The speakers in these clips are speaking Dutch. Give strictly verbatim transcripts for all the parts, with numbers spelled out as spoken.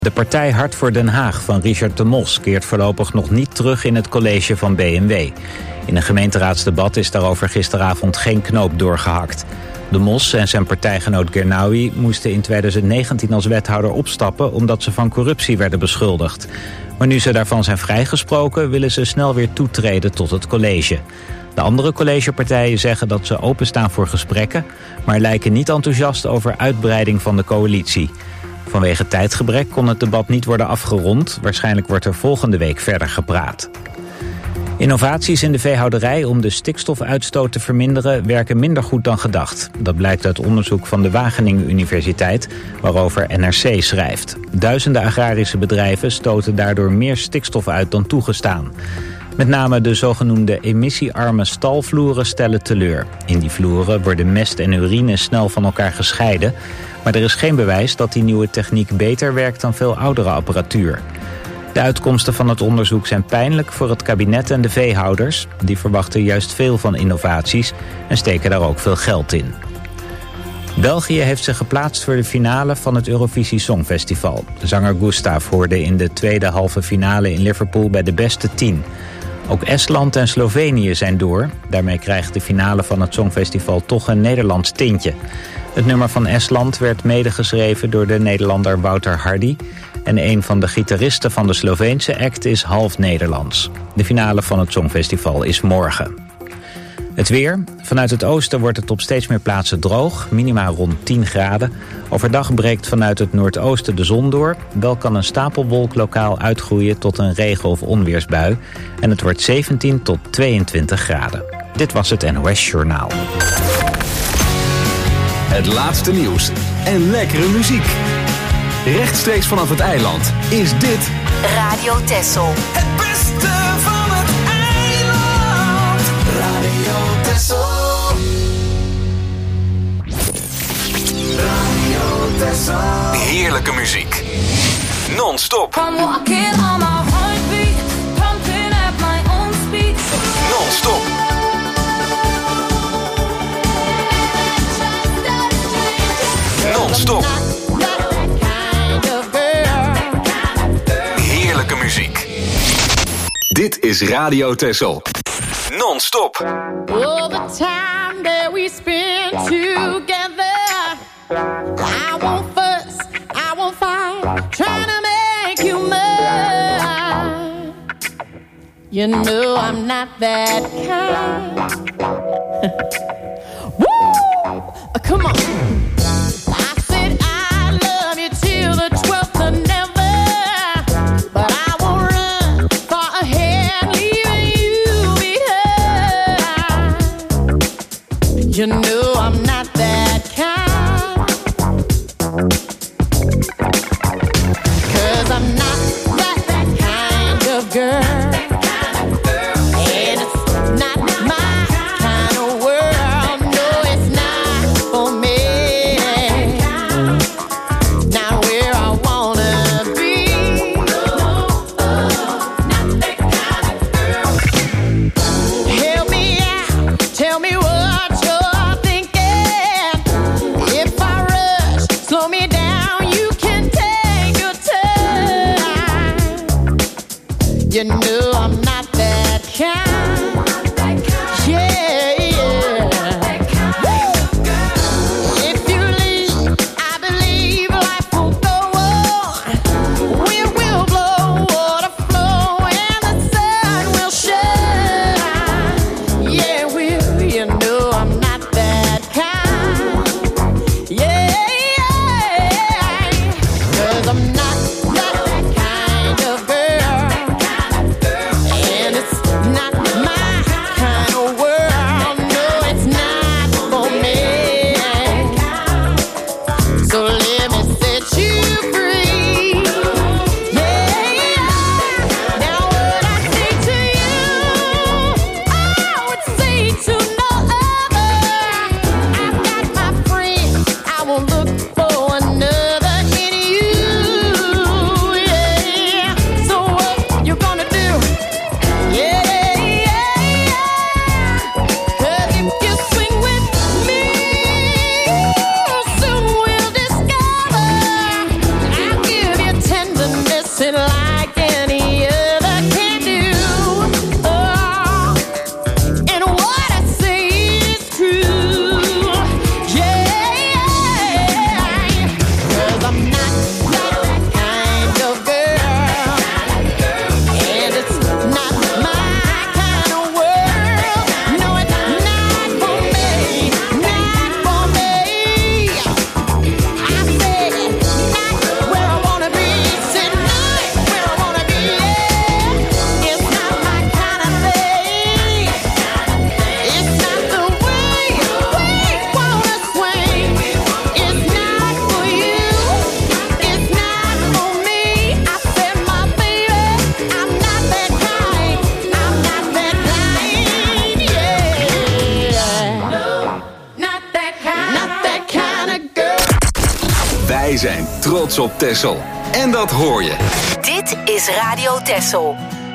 De partij Hart voor Den Haag van Richard de Mos keert voorlopig nog niet terug in het college van B M W. In een gemeenteraadsdebat is daarover gisteravond geen knoop doorgehakt. De Mos en zijn partijgenoot Gernawi moesten in twintig negentien als wethouder opstappen omdat ze van corruptie werden beschuldigd. Maar nu ze daarvan zijn vrijgesproken willen ze snel weer toetreden tot het college. De andere collegepartijen zeggen dat ze openstaan voor gesprekken, maar lijken niet enthousiast over uitbreiding van de coalitie. Vanwege tijdgebrek kon het debat niet worden afgerond. Waarschijnlijk wordt er volgende week verder gepraat. Innovaties in de veehouderij om de stikstofuitstoot te verminderen werken minder goed dan gedacht. Dat blijkt uit onderzoek van de Wageningen Universiteit, waarover N R C schrijft. Duizenden agrarische bedrijven stoten daardoor meer stikstof uit dan toegestaan. Met name de zogenoemde emissiearme stalvloeren stellen teleur. In die vloeren worden mest en urine snel van elkaar gescheiden. Maar er is geen bewijs dat die nieuwe techniek beter werkt dan veel oudere apparatuur. De uitkomsten van het onderzoek zijn pijnlijk voor het kabinet en de veehouders. Die verwachten juist veel van innovaties en steken daar ook veel geld in. België heeft zich geplaatst voor de finale van het Eurovisie Songfestival. Zanger Gustav hoorde in de tweede halve finale in Liverpool bij de beste tien. Ook Estland en Slovenië zijn door. Daarmee krijgt de finale van het Songfestival toch een Nederlands tintje. Het nummer van Estland werd medegeschreven door de Nederlander Wouter Hardy. En een van de gitaristen van de Sloveense act is half Nederlands. De finale van het Songfestival is morgen. Het weer. Vanuit het oosten wordt het op steeds meer plaatsen droog. Minima rond tien graden. Overdag breekt vanuit het noordoosten de zon door. Wel kan een stapelwolk lokaal uitgroeien tot een regen- of onweersbui. En het wordt zeventien tot tweeëntwintig graden. Dit was het N O S Journaal. Het laatste nieuws en lekkere muziek. Rechtstreeks vanaf het eiland is dit Radio Texel. Het beste van het eiland. Radio Texel. Radio Texel. heerlijke muziek. Non-stop. Non-stop. Non-stop. Heerlijke muziek. Dit is Radio Texel. Non-stop. All the time that we spend together, I won't fuss, I won't fight, trying to make you mine. You know I'm not that kind. Woo! Come on. I said I love you till the twelfth of never, but I won't run far ahead, leaving you behind. You know I'm not that kind, 'cause I'm not that, that kind of girl. You know I'm not that kind. Yeah, yeah. If you leave, I believe life will go on. Wind will blow, water flow, and the sun will shine. Yeah, will. You know I'm not that kind. Yeah, yeah. 'Cause I'm not that kind of girl. trots op Texel. En dat hoor je. Dit is Radio Texel.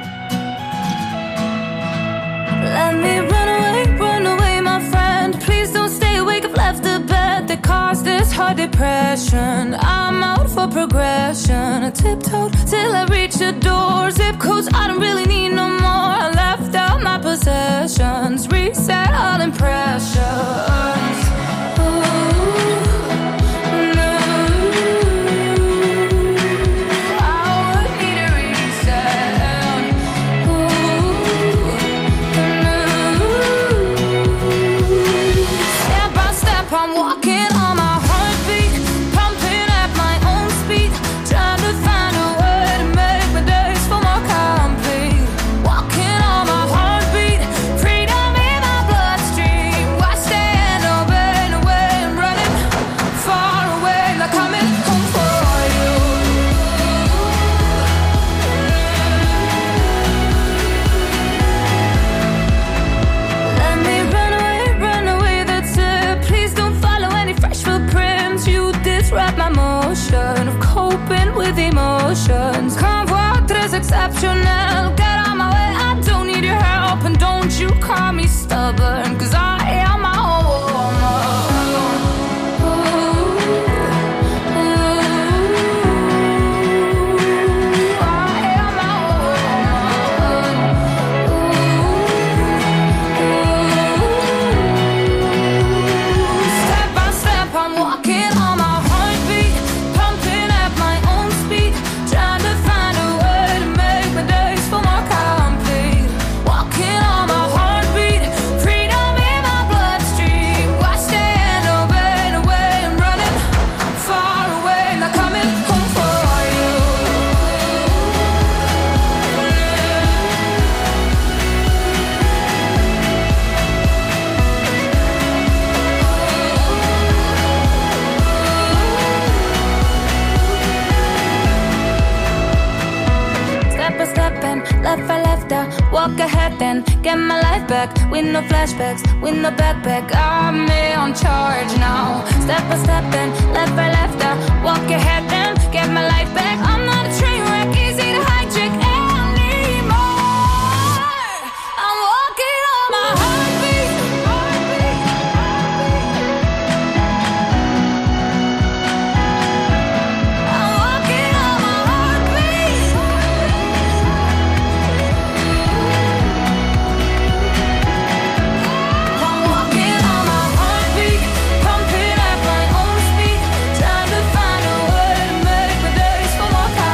Let me run away, run away, my friend. Please don't stay awake, I've left the bed that caused this hard depression. I'm out for progression. I tiptoed till I reach the door. Zip codes, I don't really need no more. I left out my possessions. Reset all impressions. Emotions. Convoi tres exceptional. Get on my way, I don't need your help. And don't you call me stubborn, cause I am my own woman. Ooh, ooh, I am my own woman. Ooh, step by step I'm walking on my heartbeat, pumping at my own speed, trying to find a way to make my days feel more complete. Walking on my heartbeat, freedom in my bloodstream. Why stand obey the way I'm running far away, not coming home for you. Step by step and left by left, I walk ahead and get my life back. With no flashbacks, with no backpack, I'm in charge now. Step by step and left by left, I walk ahead and get my life back. I'm not a train wreck, easy to hijack anymore. I'm walking on my heartbeat. I'm walking on my heartbeat. I'm walking on my heartbeat, pumping at my own speed, trying to find a way to make my days feel more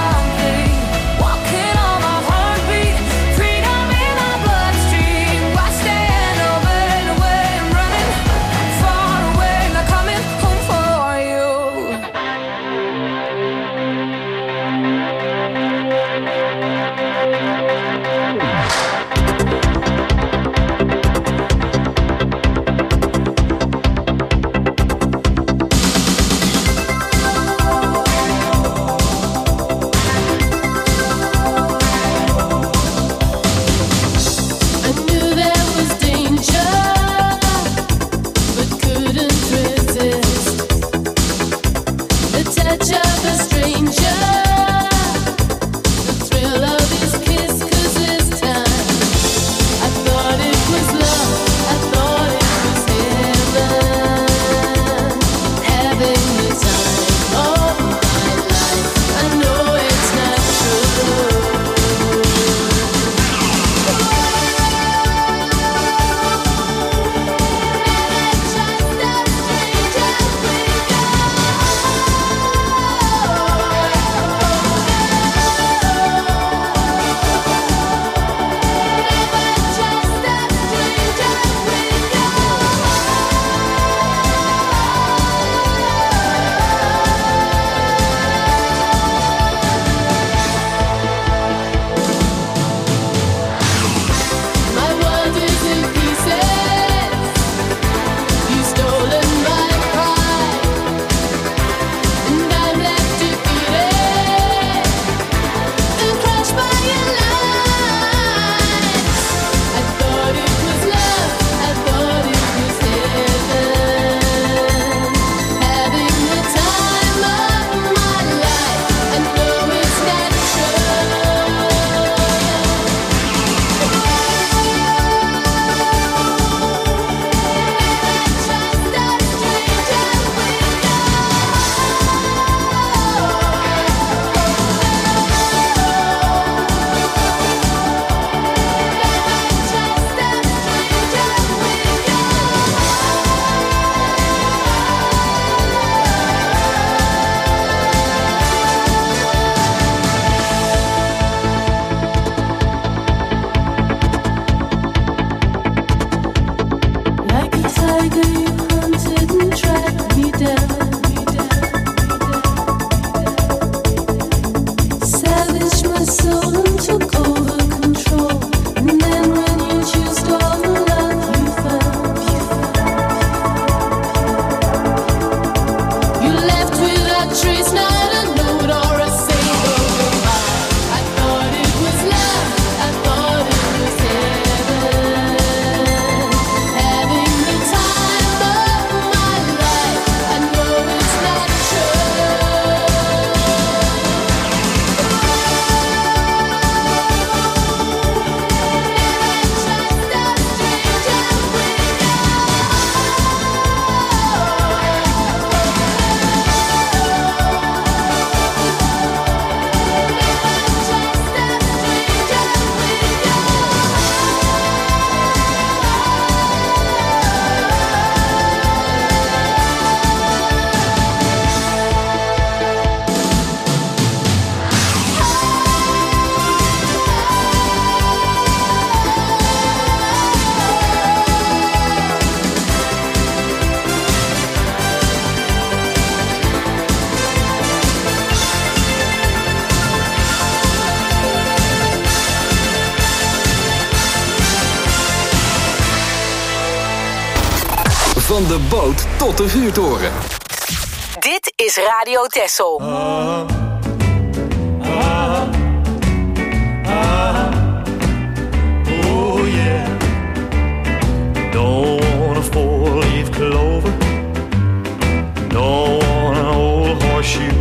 Van de boot tot de vuurtoren. Dit is Radio Texel. Ah, ah, ah, oh yeah. Don't want a four-leaf clover. Don't want an old horseshoe.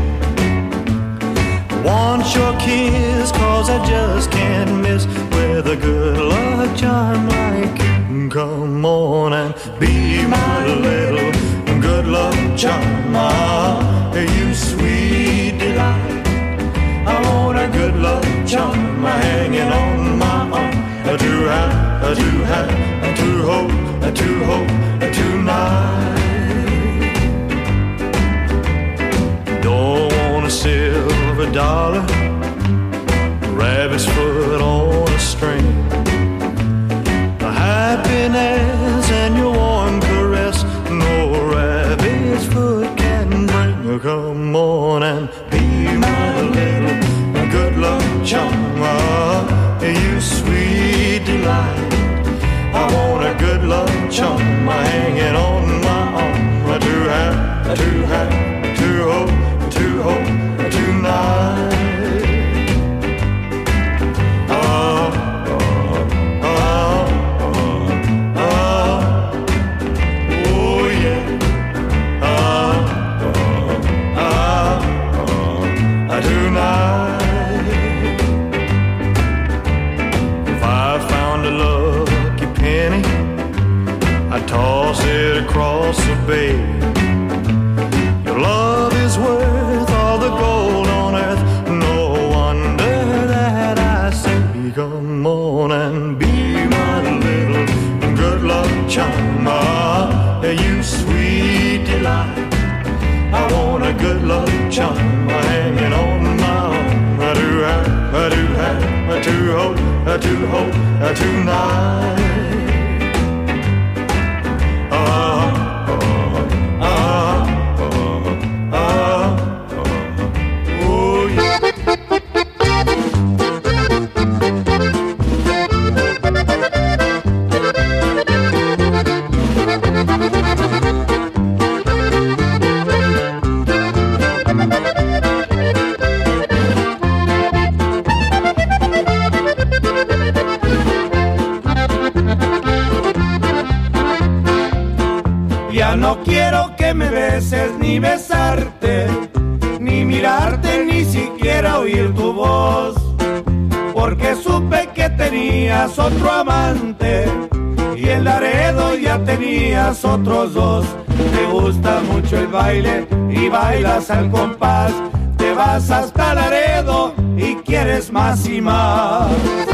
Want your kiss, cause I just can't miss with a good luck charm like you. Come on and be my little good luck charm. Ah, you sweet delight. I want a good luck charm hanging on my arm. A to have, a to have, a to hold, a to hold, a tonight. Don't want a silver dollar, rabbit's foot on a string. The happiness and your warm caress, no rabbit's foot can bring. Come on and be my little good luck charm. Ah, you sweet delight. I want a good luck charm hanging on my arm. I do have, I do have, to hold, to hold tonight. Ah, ah, ah, ah, oh yeah. Ah, ah, ah, tonight. If I found a lucky penny, I'd toss it across the bay. Your love is worth all the gold on earth. No wonder that I say, come on and be my little good luck charm. Ah, you sweet delight. I want a good luck charm hanging on my arm. I do have, I do have, I do hope, I do hope, I tonight. Ah, ah, ah, ah, ah, oh yeah. Ya no quiero que me beses ni besarte, ni mirarte, ni siquiera oír tu voz, porque supe que tenías otro amante y en Laredo ya tenías otros dos. Te gusta mucho el baile y bailas al compás, te vas hasta Laredo y quieres más y más.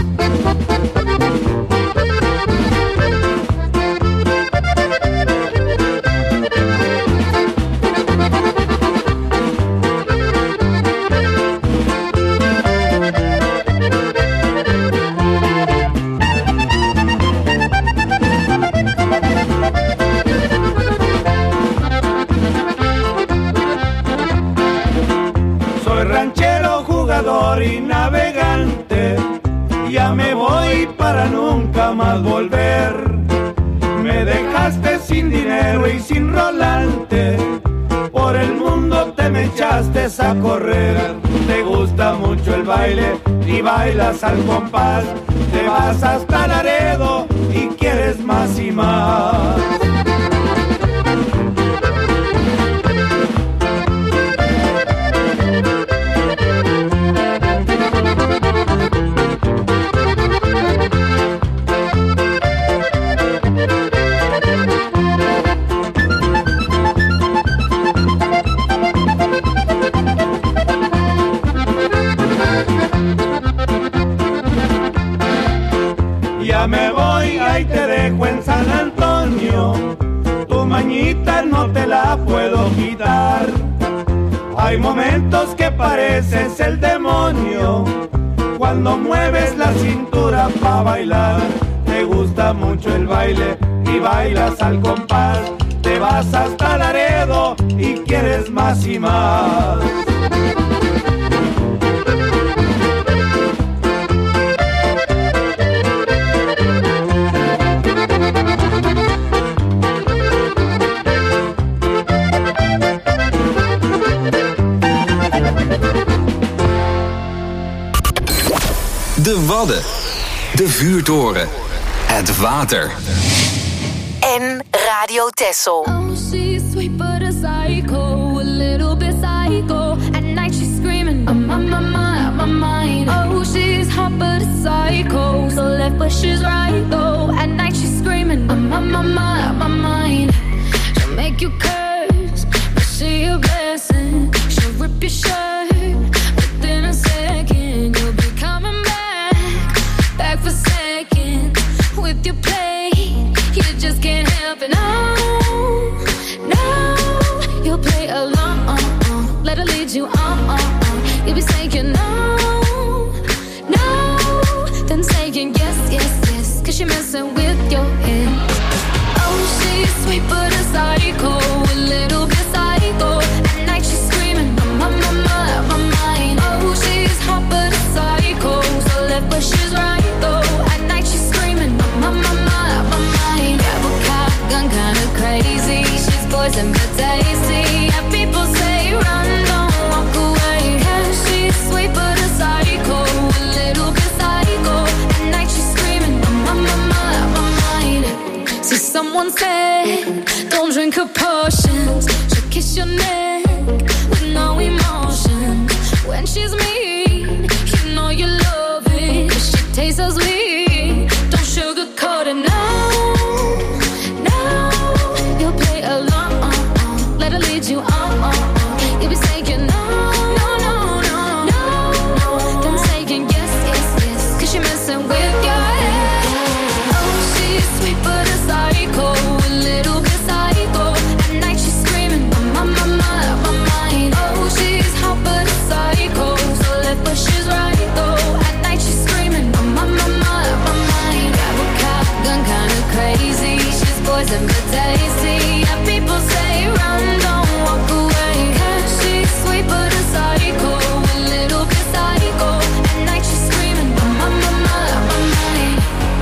Y navegante, ya me voy para nunca más volver. Me dejaste sin dinero y sin rolante, por el mundo te me echaste a correr. Te gusta mucho el baile y bailas al compás, te vas hasta Laredo y quieres más y más. Me voy, ahí te dejo en San Antonio, tu mañita no te la puedo quitar. Hay momentos que pareces el demonio, cuando mueves la cintura pa' bailar. Te gusta mucho el baile y bailas al compás, te vas hasta Laredo y quieres más y más. De Wadden. De vuurtoren. Het water. En Radio Texel. Oh, she's sweet but a psycho, a little bit psycho. At night she's screaming, I'm on my mind, my mind. Oh, she's hot but a psycho, so left but she's right though. At night she's screaming, I'm on my mind, my mind. She'll make you curse, but she a blessing. She'll rip your shirt within a second. You'll be coming back, back for seconds with your play. You just can't help it, no, no. You'll play along, let her lead you on, on, on. You'll be saying no, no, then saying yes, yes, yes, cause you're messing with your head. Oh, she's sweet but a psycho, a little bit psycho. At night she's screaming, my, my, my, my mind. Oh, she's hot but a psycho, so left but she's right though. At night she's screaming, my, my, my, my mind. Grab a cop gun, kinda crazy. She's poison but tasty. Yeah, people say run, don't walk away. Yeah, she's sweet but a psycho, a little bit psycho. At night she's screaming, my, my, my, my mind. See, someone said, don't drink her potions. She'll kiss your neck with no emotion. When she's mean, you know you love it. She tastes so sweet, don't sugarcoat it, no, no. You'll play along, let her lead you on. You'll be saying no, no, no, no, no. Then saying yes, yes, yes, cause you're messing with your head. Oh, she's sweet but a psycho, a little bit psycho. At night she's screaming, my, my, my, my mind. Oh, she's hot but a psycho, so left but she's right though. At night she's screaming, my, my, my, my mind. Grab a cop gun, kinda crazy. She's poison but tasty. Yeah, people say run, don't walk away. Cause she's sweet but a psycho, a little bit psycho. At night she's screaming, my, my, my, my, my mind.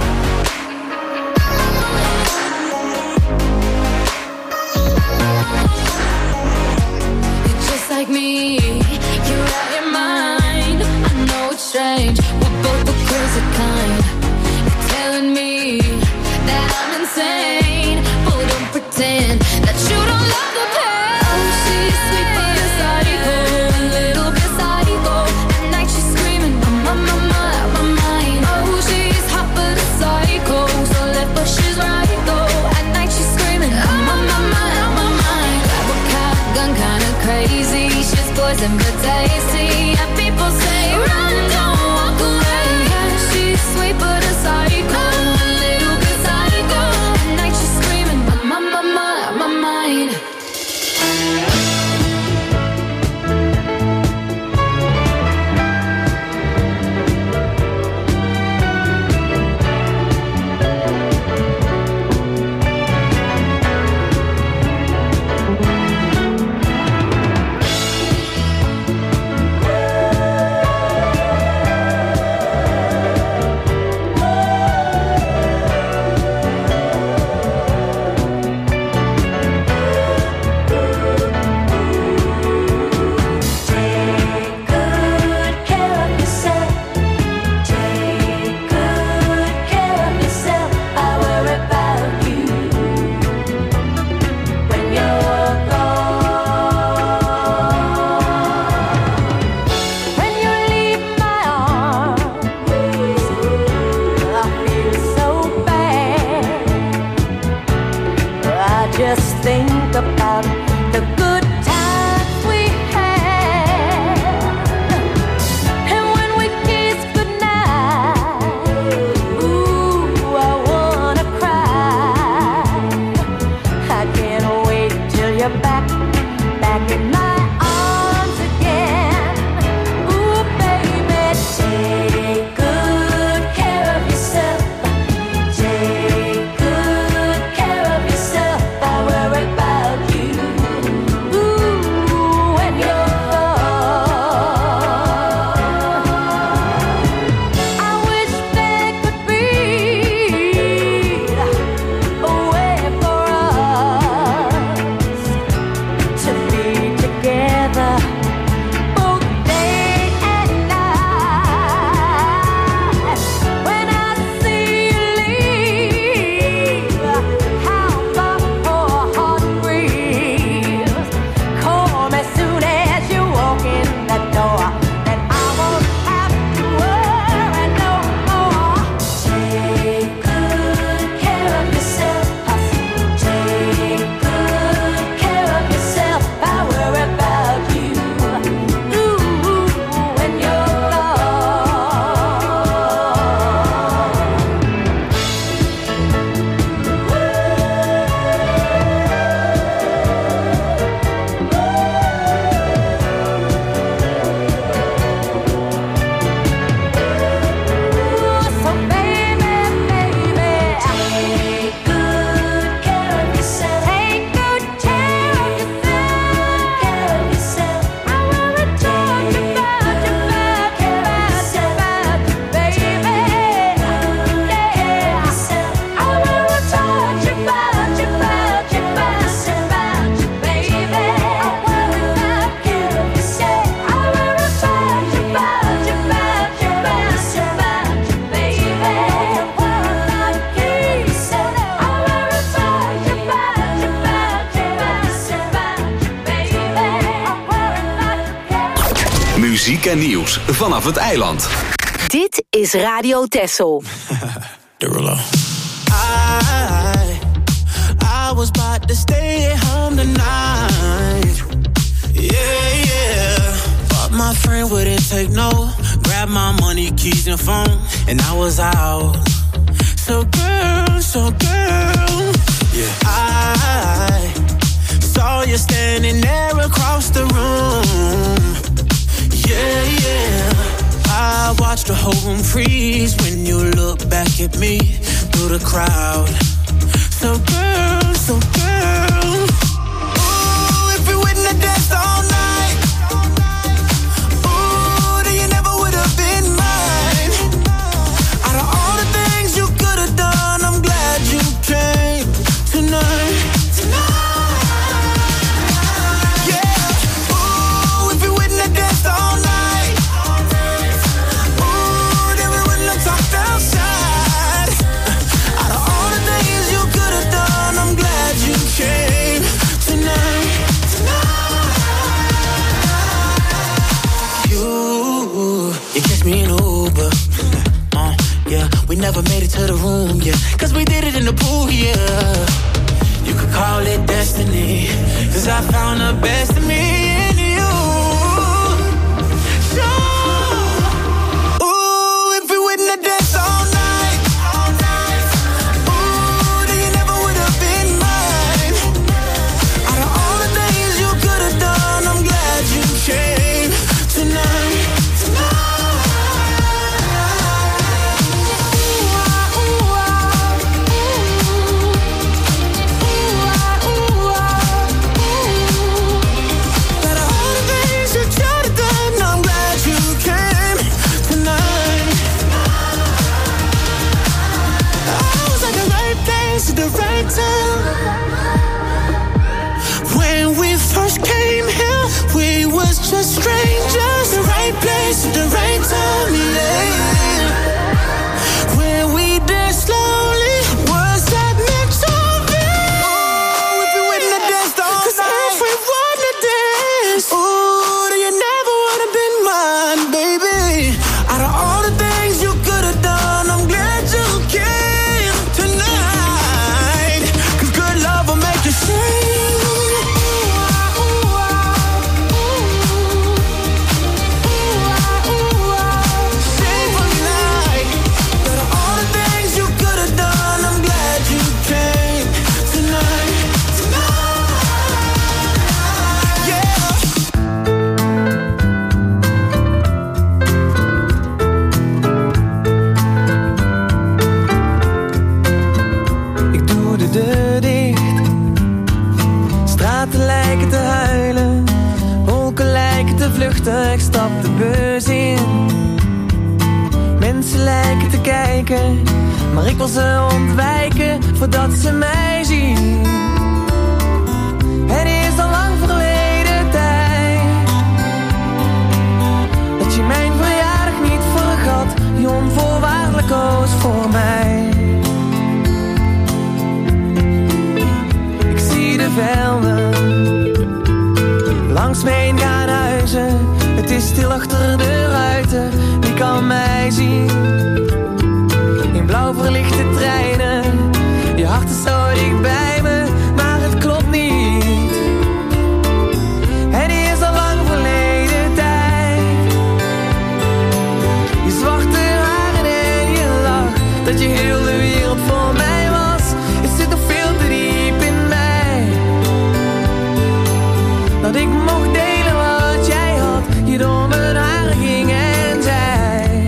You're just like me, you're out your mind. I know it's strange, we're both the crazy kind. You're telling me that I'm insane, but don't pretend that you don't love the pain. Oh, she's sweet but a psycho, a little bit psycho. At night she's screaming, my, my, my, my, my mind. Oh, she's hot but a psycho, so left but she's right though. At night she's screaming, my, my, my, my mind. Grab a cop gun, kinda crazy. She's poison but tasty. Yeah, people say run, don't walk away. Yeah, she's sweet but a psycho, a little bit psycho. At night she's screaming, my, my, my, my mind. Just think about the good times we had, and when we kissed goodnight, ooh, I wanna cry. I can't wait till you're back, back in my arms again. Ooh, baby, take good care of yourself. Take good care of yourself. I worry about Weekendnieuws vanaf het eiland. Dit is Radio Texel. Derulo. I, I was about to stay at home tonight. Yeah, yeah. But my friend wouldn't take no. Grabbed my money, keys, and phone, and I was out. So girl, so girl, yeah. I saw you standing there across the room. Yeah, yeah. I watched the whole room freeze when you look back at me through the crowd. So girl, so girl, ooh, if you wouldn't have danced all night, ooh, then you never would have been mine. Out of all the things you could have done, I'm glad you came tonight. Me an Uber, uh, yeah. We never made it to the room, yeah. Cause we did it in the pool, yeah. You could call it destiny, cause I found the best in me in you. Sure. Ooh, if we wouldn't have danced all night, ooh, then you never would have been mine. Out of all the things you could have done, I'm glad you came tonight. The right time. When we first came here, we was just strangers. The right place at the right time, yeah. When we danced slowly, was that meant to be? Oh, if we wouldn't have danced all night. 'Cause if we wouldn't have danced, ooh, then you never would have been mine, baby. Out of all the things you could have done, I'm glad you came tonight. Ik stap de bus in. Mensen lijken te kijken, maar ik wil ze ontwijken voordat ze mij zien. Het is al lang verleden tijd dat je mijn verjaardag niet vergat, je onvoorwaardelijk koos voor mij. Ik zie de velden langs me heen gaan huizen. Het is stil achter de ruiten, wie kan mij zien? In blauw verlichte treinen, je hart is zo dicht bij me, maar het klopt niet. Het is al lang verleden tijd. Je zwarte haren en je lach, dat je heel de wereld voor mij was. Het zit nog veel te diep in mij, dat ik mocht delen wat jij had, je door mijn haren ging en zei.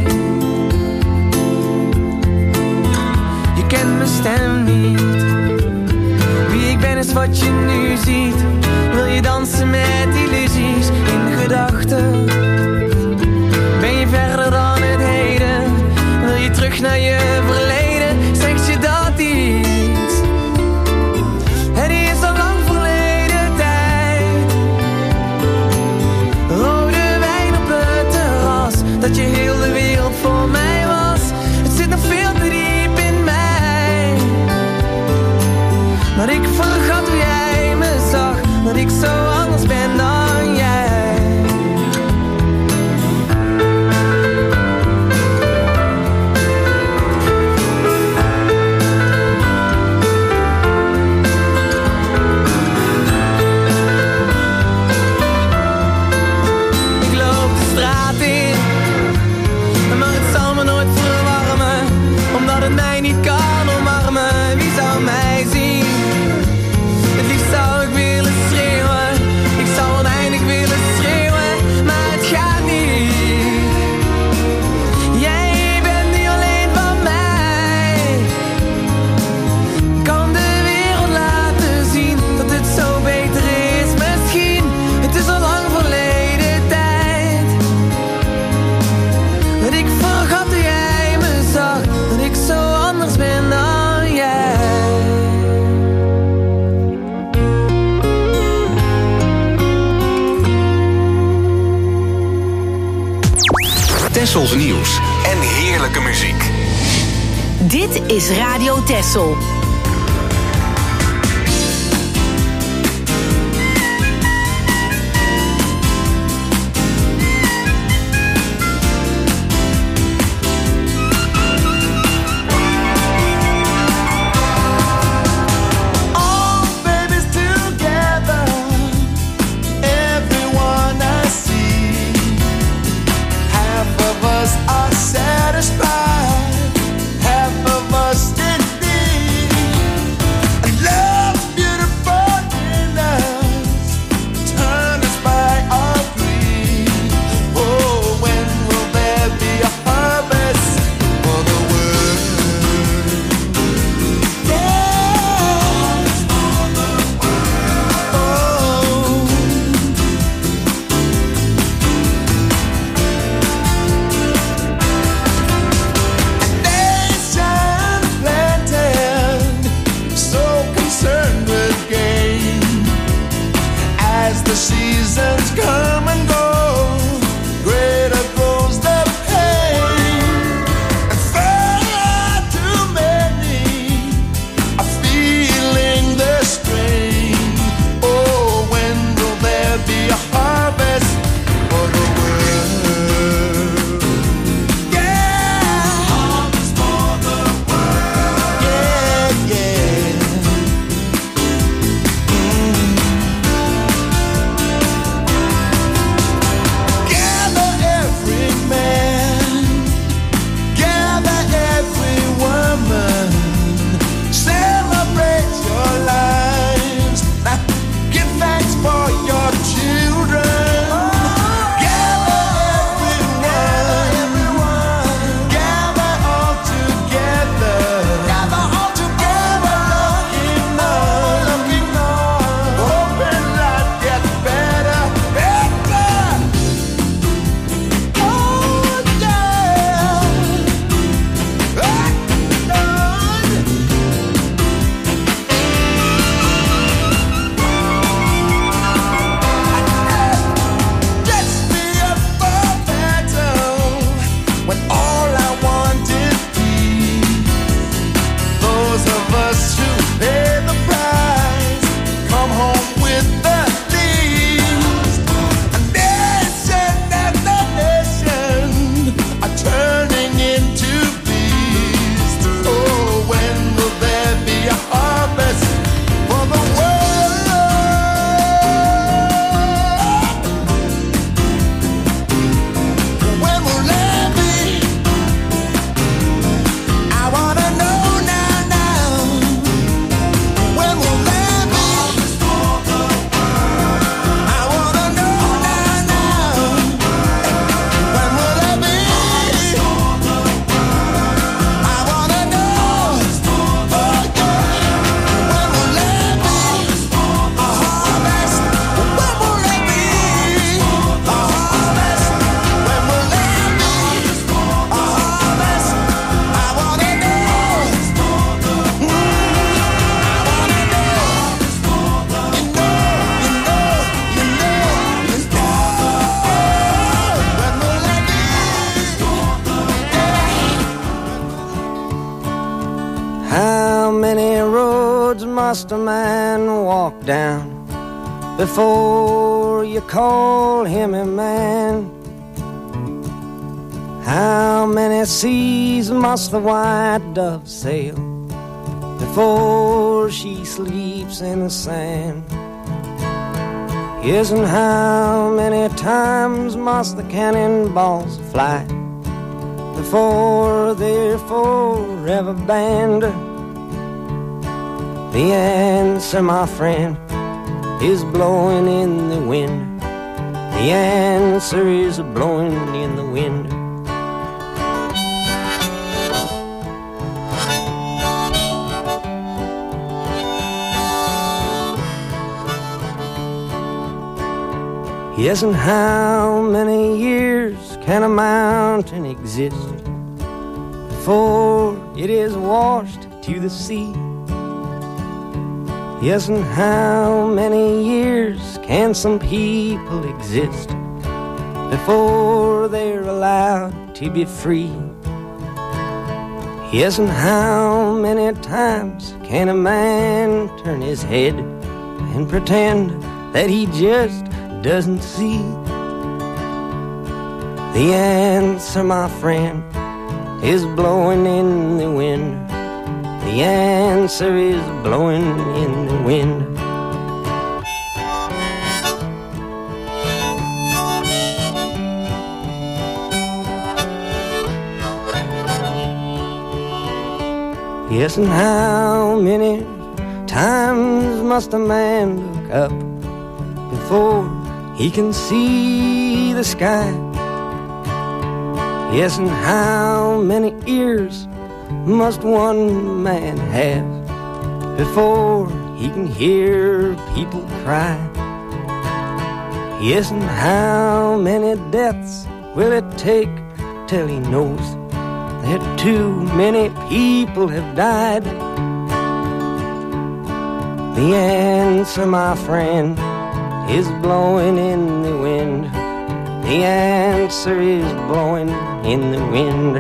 Je kent mijn stem niet, wie ik ben is wat je nu ziet. Wil je dansen met illusies in gedachten? Ben je verder dan het heden? Wil je terug naar je verleden? Zegt je dat iets? Het is al lang verleden tijd. Rode wijn op het terras, dat je heel de wereld voor mij was. Het zit nog veel te diep in mij, dat ik vergat hoe jij me zag, dat ik zo anders ben dan jij. Tessels nieuws en heerlijke muziek. Dit is Radio Tessel. must a man walk down before you call him a man? How many seas must the white dove sail before she sleeps in the sand? Yes, and how many times must the cannonballs fly before they're forever banned? The answer, my friend, is blowing in the wind. The answer is blowing in the wind. Yes, and how many years can a mountain exist before it is washed to the sea? Yes, and how many years can some people exist before they're allowed to be free. Yes, and how many times can a man turn his head and pretend that he just doesn't see? The answer, my friend, is blowing in the wind. The answer is blowing in the wind. Yes, and how many times must a man look up before he can see the sky? Yes, and how many ears must one man have before he can hear people cry? Yes, and how many deaths will it take till he knows that too many people have died? The answer, my friend, is blowing in the wind. The answer is blowing in the wind.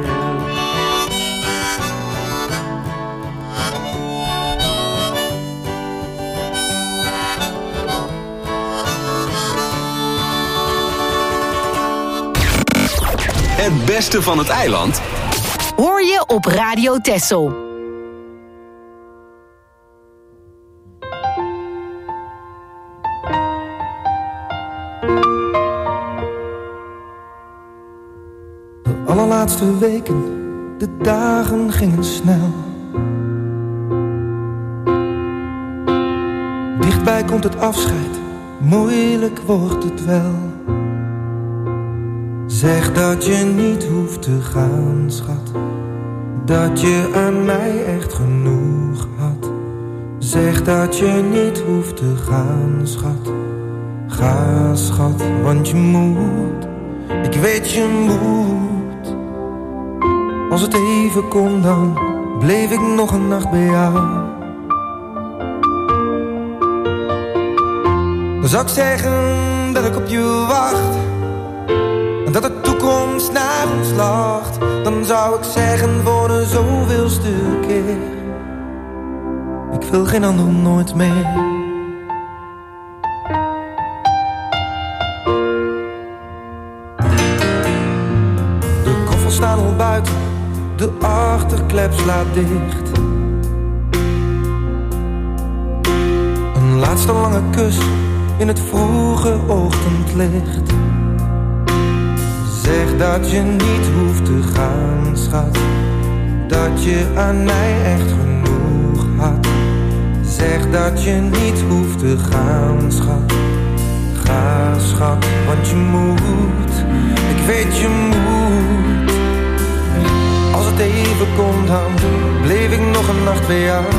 Het beste van het eiland hoor je op Radio Texel. De allerlaatste weken, de dagen gingen snel. Dichtbij komt het afscheid, moeilijk wordt het wel. Zeg dat je niet hoeft te gaan, schat. Dat je aan mij echt genoeg had. Zeg dat je niet hoeft te gaan, schat. Ga, schat, want je moet. Ik weet je moet. Als het even kon, dan bleef ik nog een nacht bij jou. Dan zou ik zeggen dat ik op je wacht. En dat de toekomst naar ons lacht. Dan zou ik zeggen voor de zoveelste keer: ik wil geen ander nooit meer. De koffers staan al buiten, de achterklep slaat dicht. Een laatste lange kus in het vroege ochtendlicht. Zeg dat je niet hoeft te gaan, schat. Dat je aan mij echt genoeg had. Zeg dat je niet hoeft te gaan, schat. Ga, schat, want je moet. Ik weet je moet. Als het even komt, dan bleef ik nog een nacht bij jou.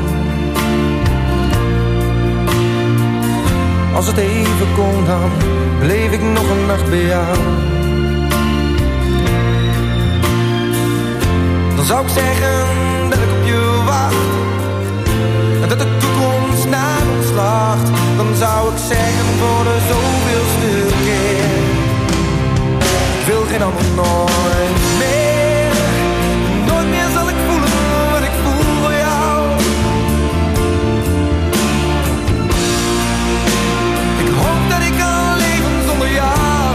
Als het even komt, dan bleef ik nog een nacht bij jou. Dan zou ik zeggen dat ik op je wacht. En dat de toekomst naar ons lacht. Dan zou ik zeggen voor de zoveelste keer: ik wil geen ander nooit meer. Nooit meer zal ik voelen wat ik voel voor jou. Ik hoop dat ik kan leven zonder jou.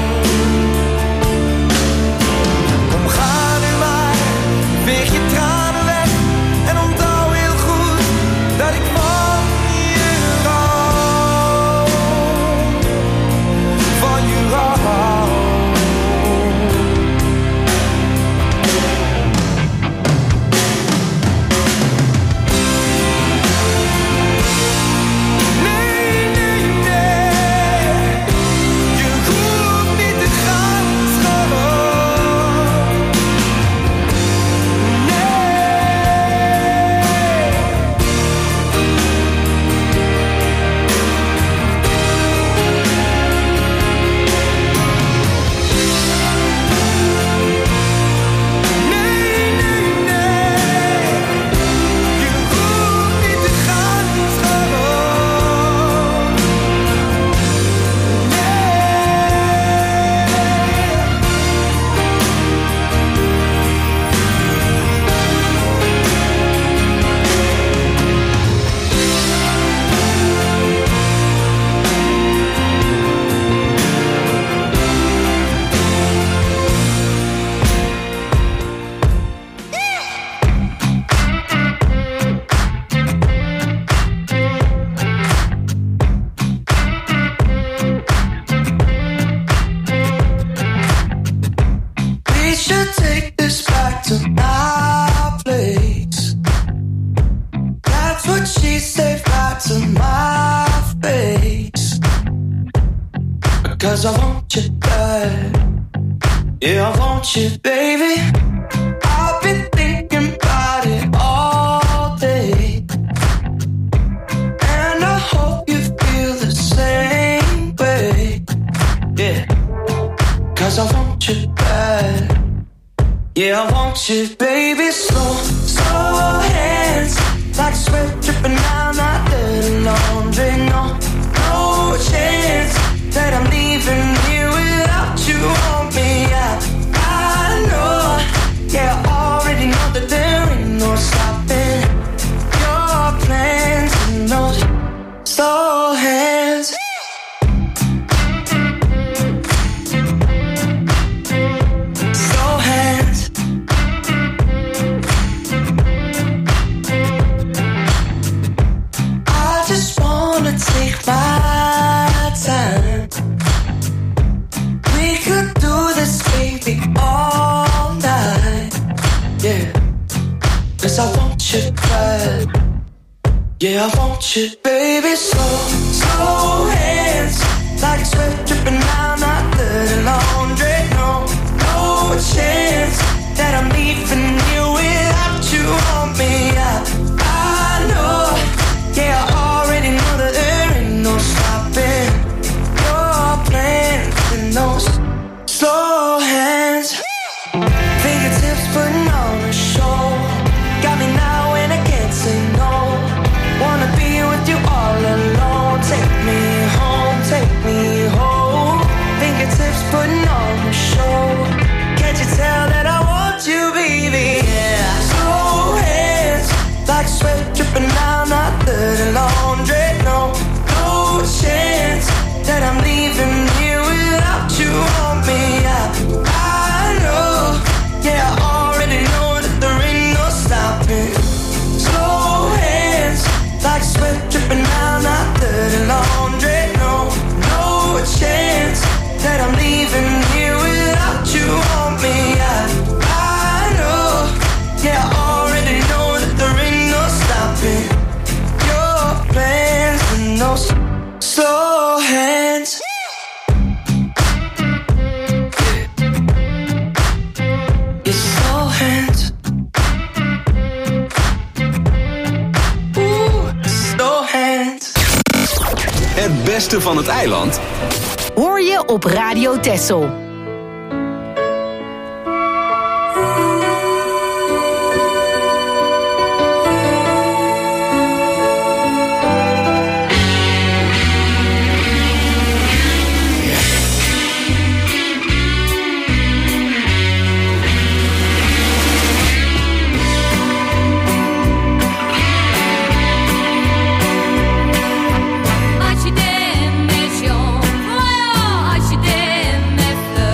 Kom, ga nu maar, veeg je tranen weg. En onthoud heel goed dat ik van je hou. Van je hou. 'cause I want you bad. Yeah, I want you, baby. I've been thinking about it all day, and I hope you feel the same way. Yeah, 'cause I want you bad. Yeah, I want you, baby. Slow, slow hands, like sweat dripping down that dirty laundry. No, no chance that I'm leaving here without you on me. I, I know, yeah, I already know that there ain't no stopping your plans and those slow hands. Slow hands. I just wanna take my time. We could do this, baby, all night. Yeah, 'cause I want you bad. Yeah, I want you, baby. Slow, slow hands, like sweat dripping down that dirty laundry. No, no chance that I'm leaving you without you on me. I, I know, yeah, I already know that there ain't no stopping your plans and those slow hands. Fingertips putting on a show, got me now and I can't say no. Wanna be with you all alone. Take me home, take me home. Fingertips putting on a show. Can't you tell that I want you, baby? Yeah. Slow hands, like sweat dripping down that dirty laundry. No, no chance that I'm leaving here without you on me. I, I know, yeah, I already know that there ain't no stopping. Slow hands, like sweat dripping down that dirty laundry. No, no chance that I'm leaving here without you on me. I, I know, yeah, I already know that there ain't no stopping your plans and those slow hands. Your slow hands. Ooh, slow hands. Het beste van het eiland Hoor je op Radio Texel. Als je den mission, voyons, als je den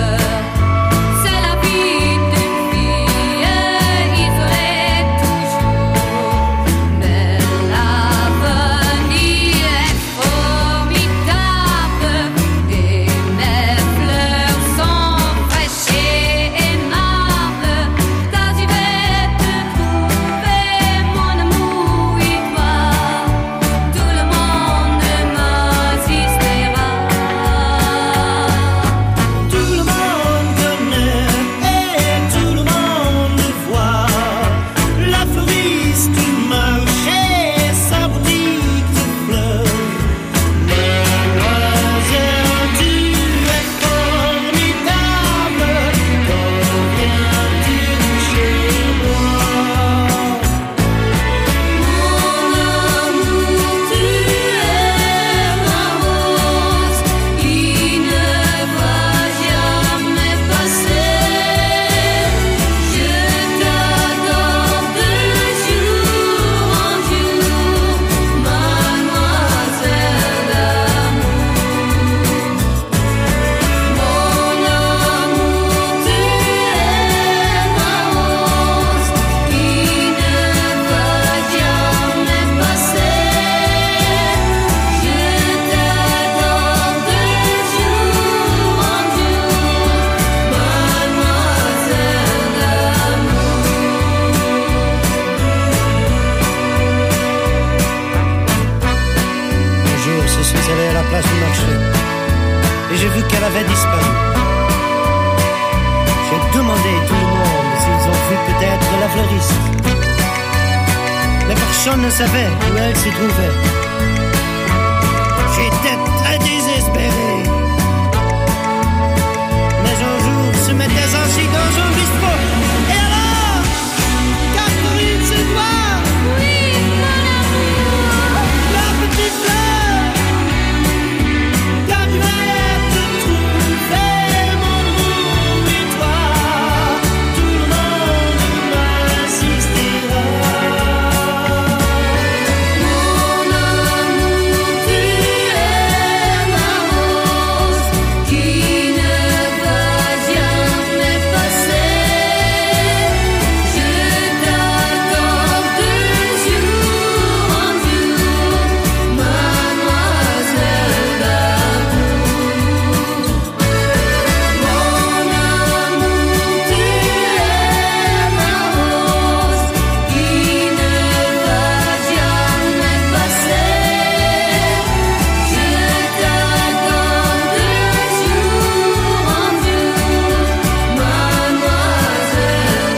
j'ai vu qu'elle avait disparu. J'ai demandé à tout le monde s'ils ont vu peut-être la fleuriste. Mais personne ne savait où elle se trouvait. J'étais très désespéré. Mais un jour, se mettait assis dans un bistrot. Et alors, Catherine, c'est toi? Oui, mon amour. La petite fleur, quand tu allais te trouver, mon amour, et toi, tout le monde m'assistera. Mon amour, tu es ma rose qui ne va jamais passer. Je t'attends de jour en jour, mademoiselle d'amour. Mon amour, tu es ma rose qui ne va jamais passer. Je t'attends de jour en jour, mademoiselle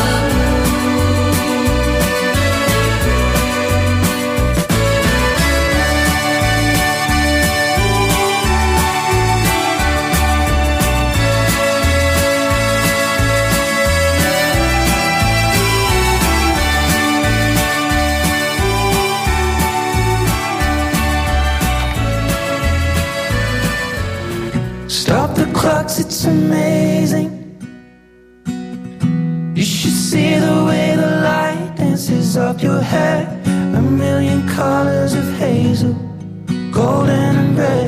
Stop the clocks, it's amazing. You should see the way the light dances up your hair. A million colors of hazel, golden and red.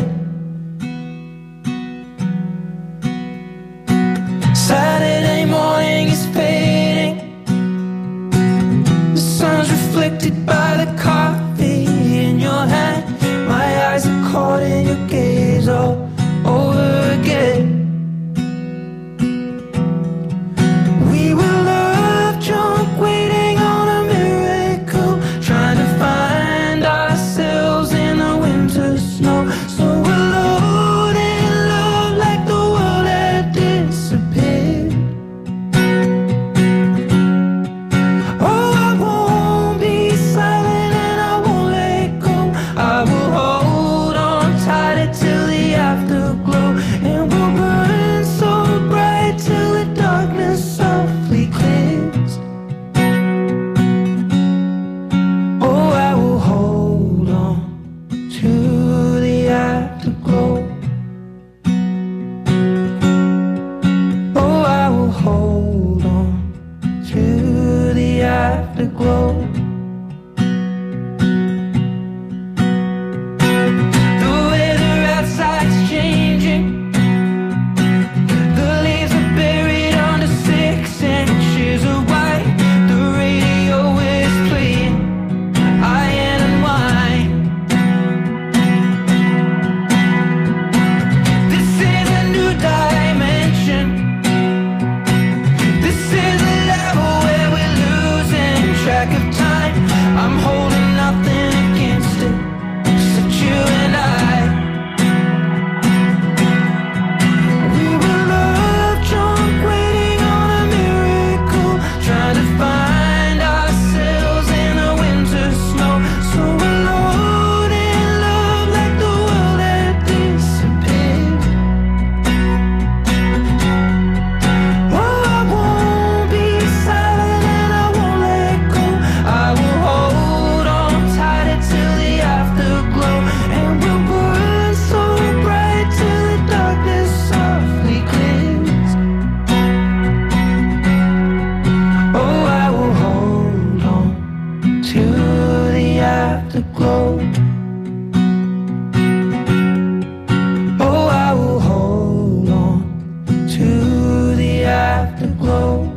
Saturday morning is fading. The sun's reflected by the coffee in your hand. My eyes are caught in your gaze all over again. We were love drunk, waiting on a miracle, trying to find ourselves in the winter snow. So alone in love, like the world had disappeared. Oh, I won't be silent and I won't let go. I will hold on tighter till the afterglow, and we'll burn so bright till the darkness softly clears. Oh, I will hold on to the afterglow. Oh, I will hold on to the afterglow. The weather outside's changing. The leaves are buried under six inches of white. The radio is playing iron and wine. This is a new dimension. This is a level where we're losing track of time. I'm holding nothing against it, except you and I. We were love drunk, waiting on a miracle, trying to find ourselves in the winter snow. So alone in love, like the world had disappeared. Oh, I won't be silent and I won't let go. I will hold on tighter till the afterglow, and we'll burn so bright till the darkness softly clears. Oh, I will hold on to the afterglow. Oh, I will hold on to the afterglow.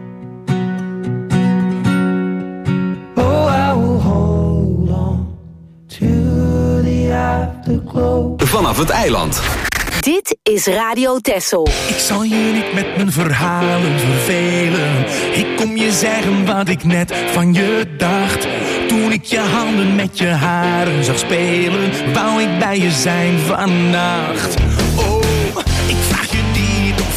Oh, I will hold on to the afterglow. Vanaf het eiland. Dit is Radio Texel. Ik zal je niet met mijn verhalen vervelen. Ik kom je zeggen wat ik net van je dacht. Toen ik je handen met je haren zag spelen, wou ik bij je zijn vannacht. Oh.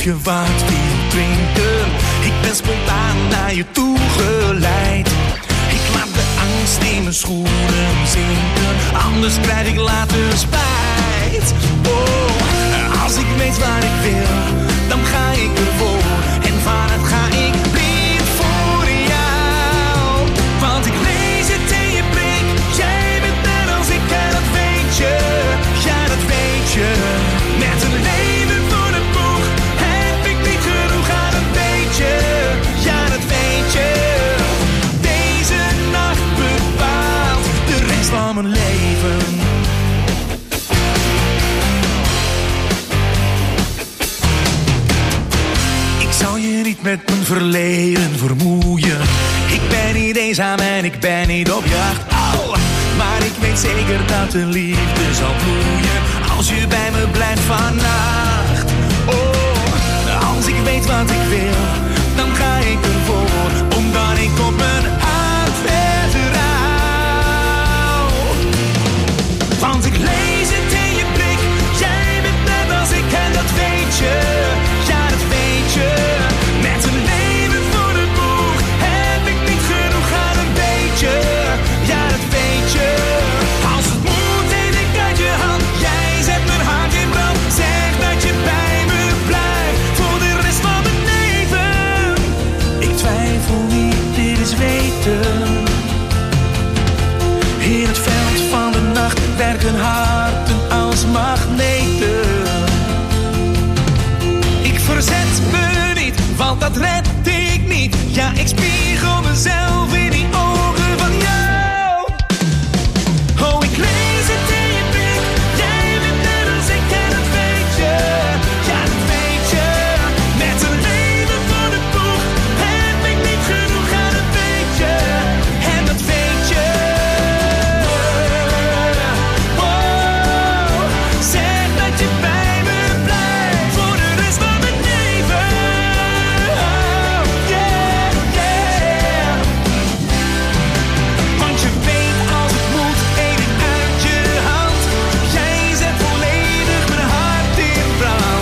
je wat wil drinken. Ik ben spontaan naar je toe geleid. Ik laat de angst in mijn schoenen zinken, anders krijg ik later spijt. Oh, als ik weet waar ik wil, dan ga ik ervoor. En vanuit ga ik blind voor jou. Want ik lees het in je blik, jij bent net als ik en dat weet je. Ja, dat weet je. Met een leven voor de boeg heb ik niet genoeg aan een beetje. Ja, dat weet je. Deze nacht bepaalt de rest van mijn leven. Ik zal je niet met mijn verleden vermoeien. Ik ben niet eenzaam en ik ben niet op jacht. Oh, maar ik weet zeker dat de liefde zal bloeien als je bij me blijft vannacht. Oh, als ik weet wat ik wil, dan ga ik ervoor, omdat ik op mijn hart vertrouw. Want ik lees het in je blik, jij bent net als ik en dat weet je. Ja, dat weet je. Met een leven voor de boeg heb ik niet genoeg aan een beetje. Ja, dat weet je. Als het moet, neem ik uit je hand. Jij zet mijn hart in brand. Zeg dat je bij me blijft voor de rest van mijn leven. Ik twijfel niet, dit is weten. In het veld van de nacht werken harten als magneten. Ik verzet me niet, want dat red ik niet. Ja, ik spiegel mezelf in die ogen van jou. Oh, ik lees het in je blik. Jij bent net als ik en dat weet je. Ja, dat weet je. Met een leven voor de boeg heb ik niet genoeg aan een beetje. En dat weet je. Oh, zeg dat je bij me blijft voor de rest van mijn leven. Oh, yeah, yeah. Want je weet als het moet, eet ik uit je hand. Jij zet volledig mijn hart in brand.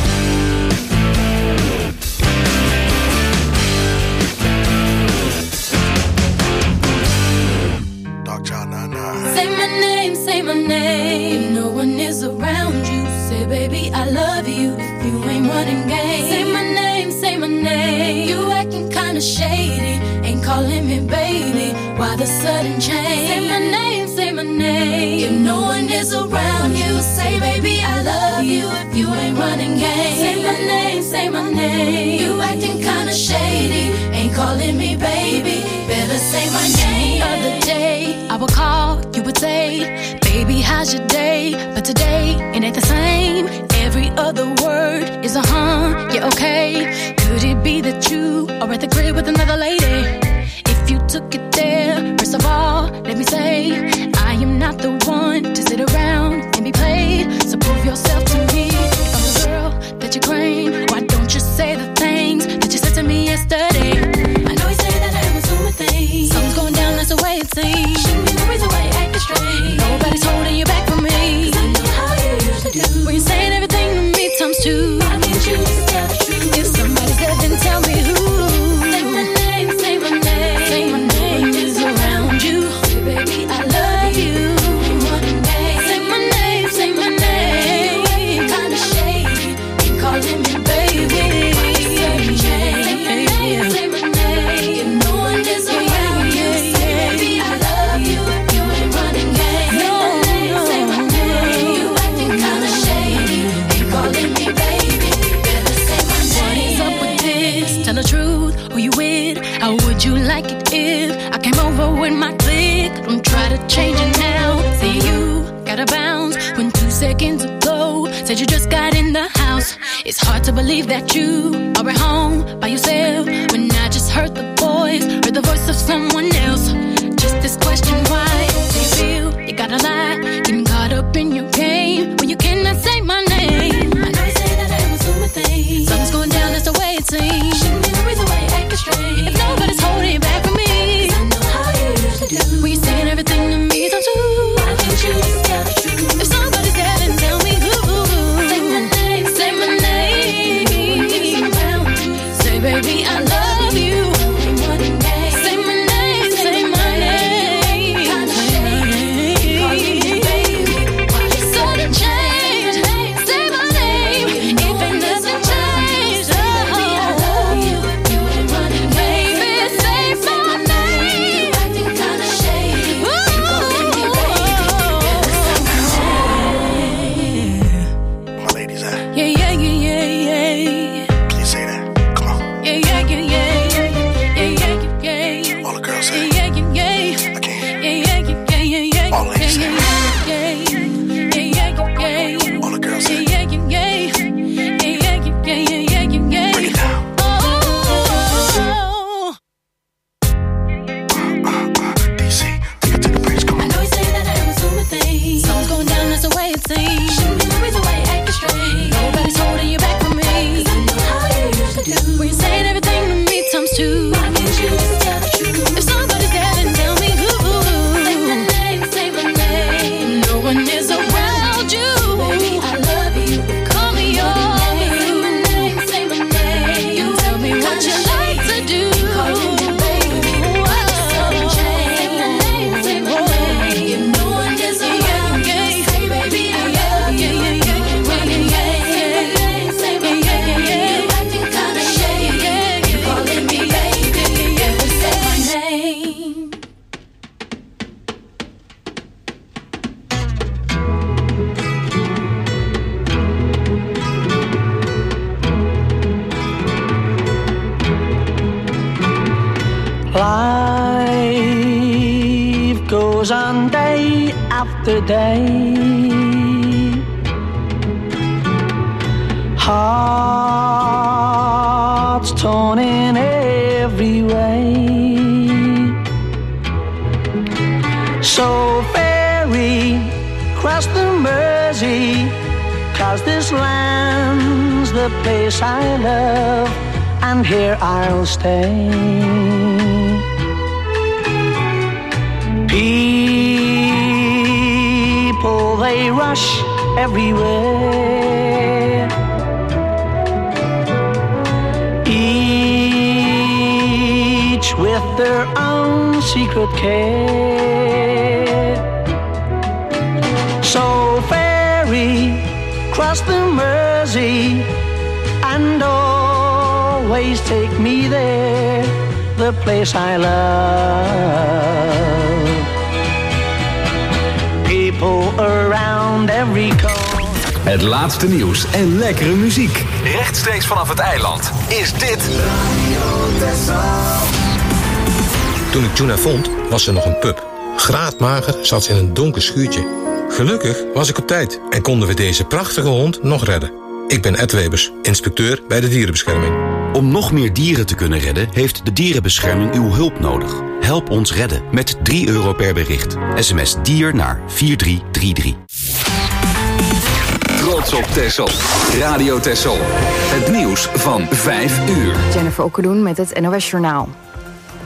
Say my name, say my name. No one is around you. Say, baby, I love you. If you ain't running game. Say my name, say my name. You acting kinda shady. Ain't calling me baby. Why the sudden change? Say my name, say my name. If no one is around you. Say, baby, I love you. If you ain't running game. Say my name, say my name. You acting kinda shady. Ain't calling me baby. Better say my name. The other day, I would call, you would say, baby, how's your day? But today, it ain't the same. Every other word is a huh, yeah, okay. Could it be that you are at the crib with another lady? If you took it there, first of all, let me say, I am not the one to sit around and be played. So prove yourself to me. If I'm the girl that you claim, why don't you say the things that you said to me yesterday? I know you say that I am assuming things. Something's going down, that's the way it seems. Shouldn't be the reason why you're acting strange. Nobody's holding you back from me. 'Cause I know how you usually do. When you're saying everything to me times two. Why can't you just tell the truth? If somebody's dead, then tell me who. Say my name, say my name. Say my name is around you. Say, baby, I love you. Say my name, say my name. Kinda shady. Ain't calling me baby. Say my name, say my name. If no one is around you. Say, baby, I love you. If you ain't running game. Say my name, say my name. You acting kinda shady. Ain't calling me baby. Better say my name. What is up with this? Tell the truth, who you with? How would you like it if I came over with my clique? Don't try to change it now. Say you gotta bounce when two seconds ago said you just got in the house. It's hard to believe that you are at home by yourself when I just heard the voice, heard the voice of someone else. Just this question, why do you feel you gotta lie? Getting caught up in your game when you cannot say my name. I know you say that I'm assuming things. Something's going down, that's the way it seems. Shouldn't be the reason why you're acting strange. If nobody's holding you back from me. 'Cause I know how you usually do. When you're saying everything to me times two. Why can't you just tell the truth? If somebody's dead, then tell me who. Say my name, say my name. Life goes on day after day. Hearts torn in every way. So ferry cross the Mersey, 'cause this land's the place I love, and here I'll stay. People, they rush everywhere. Each with their own secret care. So ferry cross the Mersey and always take me there, the place I love. People around every corner. Het laatste nieuws en lekkere muziek. Rechtstreeks vanaf het eiland is dit Radio Texel. Toen ik Juna vond, was ze nog een pup. Graadmager zat ze in een donker schuurtje. Gelukkig was ik op tijd en konden we deze prachtige hond nog redden. Ik ben Ed Webers, inspecteur bij de dierenbescherming. Om nog meer dieren te kunnen redden, heeft de dierenbescherming uw hulp nodig. Help ons redden met drie euro per bericht. S M S dier naar vier drie drie drie. Trots op Texel. Radio Texel. Het nieuws van vijf uur. Jennifer Okkedoen met het N O S Journaal.